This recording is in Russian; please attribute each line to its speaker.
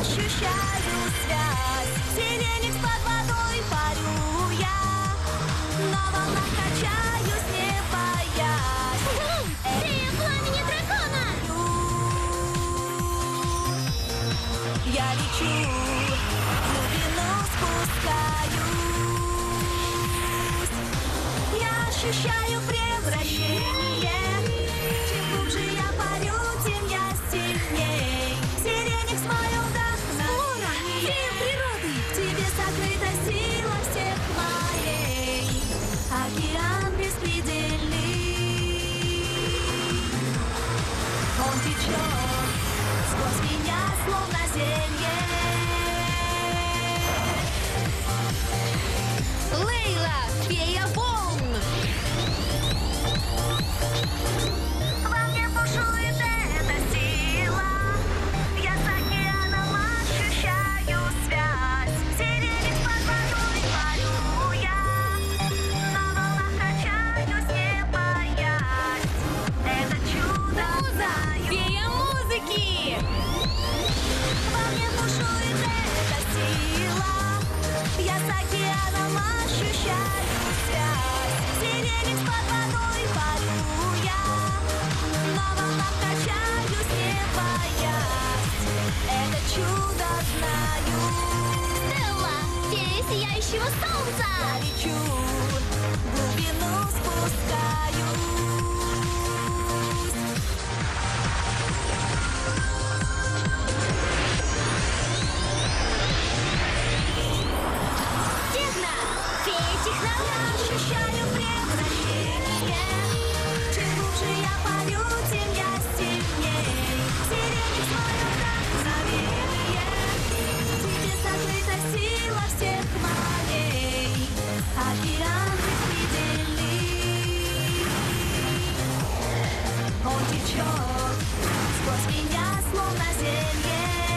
Speaker 1: ощущаю связь. Сиреникс под водой парю я, на волнах качаюсь, не боясь.
Speaker 2: Фея пламени дракона!
Speaker 1: Я лечу, в глубину спускаюсь. Я ощущаю превращение. Чем глубже я парю, тем я сильней. Сиреникс мое вдохновение.
Speaker 2: Фея природы!
Speaker 1: В тебе сокрыта сила всех морей. Океан беспредельный. Он течет сквозь меня, словно зелье.
Speaker 2: Лейла, фея волн!
Speaker 1: Во мне бушует эта сила. Я с океаном ощущаю связь. Сиреникс под водой парю я, на волнах качаюсь, не боясь. Это чудо знаю.
Speaker 2: Фея музыки!
Speaker 1: Во мне бушует эта сила. Я с океаном ощущаю связь. Сиреникс под водой парю я, на волнах качаюсь, не боясь. Это чудо знаю.
Speaker 2: Стелла, фея сияющего солнца!
Speaker 1: Я лечу, в глубину спускаюсь.
Speaker 2: Техно, фея
Speaker 1: Я
Speaker 2: технологий!
Speaker 1: ощущаю превращение. Чем глубже я парю, тем я сильней. Сиреникс мое вдохновение. В тебе сокрыта сила всех морей. Океан беспредельный. Он течет сквозь меня, словно зелье.